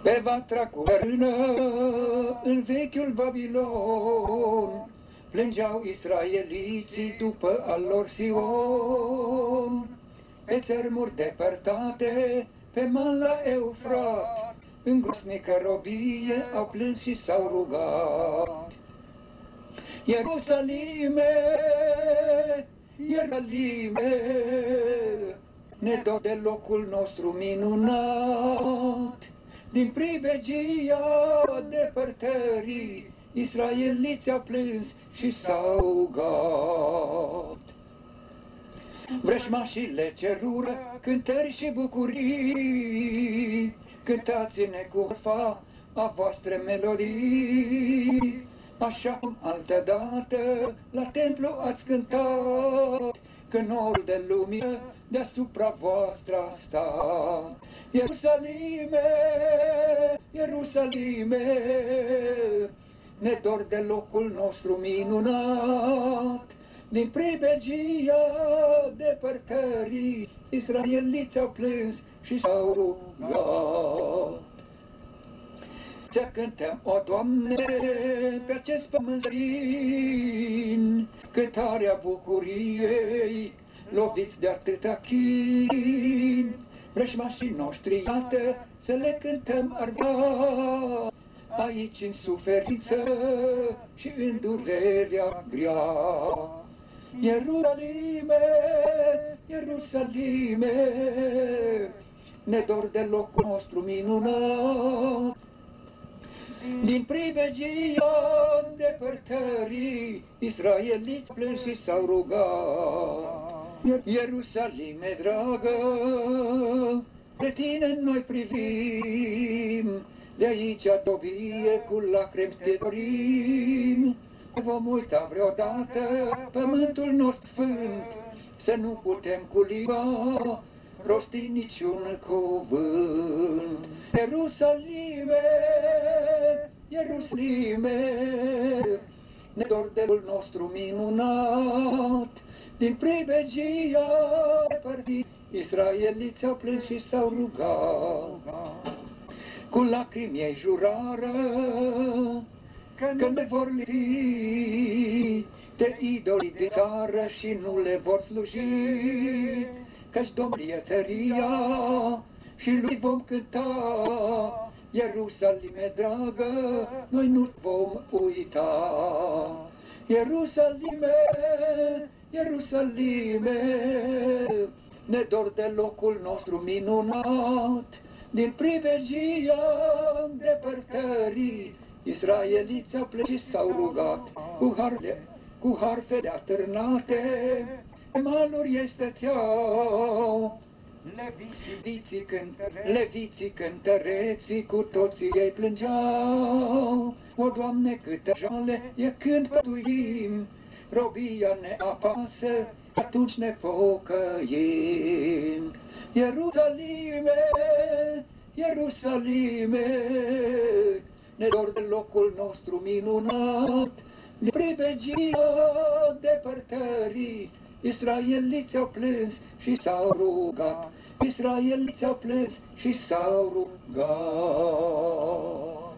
Pe vatra cu rână, în vechiul Babilon, plângeau israeliții după al lor Sion. Pe țărmuri depărtate, pe mal la Eufrat, în grosnică robie au plâns și s-au rugat. Ierusalime, Ierusalime, ne dor de locul nostru minunat. Din pribegia depărtării, israeliți au plâns și s-au rugat. Vrăjmașile cerură cântări și bucurii, cântați-ne cu orfa a voastre melodii. Așa cum altădată la templu ați cântat, că norul de lumină deasupra voastră a stat. Ierusalime, Ierusalime, ne dor de locul nostru minunat. Din pribegia depărtării, israeliți au plâns și s-au rugat. Să cântăm, o Doamne, pe acest pământ străin, cântarea bucuriei, loviți de atâta chin. Vrăjmașii noștri, iată, să le cântăm ardent, aici în suferință și în durerea grea. Ierusalime, Ierusalime, ne dor de locul nostru minunat. Din pribegia depărtării, israeliți plâns și s-au rugat. Ierusalime, dragă, de tine noi privim, de aici tobie cu lacrimi te dorim. Vom uita vreodată pământul nostru sfânt, să nu putem cu limba rosti niciun cuvânt. Ierusalime, Ierusalime, ne dor de nostru minunat. Din pribegia depărtării, israeliți au plâns și s-au rugat. Cu lacrimi ei jurară că ne vor lipi de idolii de țară și nu le vor sluji, că-și domnie tăria și lui vom cânta. Ierusalime, dragă, noi nu vom uita. Ierusalime, Ierusalime, ne dor de locul nostru minunat. Din pribegia depărtării, israeliți au plâns și s-au rugat. Cu harfele atârnate, pe maluri ei stăteau. Leviții cântăreții, cu toții ei plângeau. O, Doamne, câte jale e când păduim, robia ne apasă, atunci ne pocăim. Ierusalime, Ierusalime, ne dor de locul nostru minunat. De pribegia depărtării, israeliți au plâns și s-au rugat. Israeliți au plâns și s-au rugat.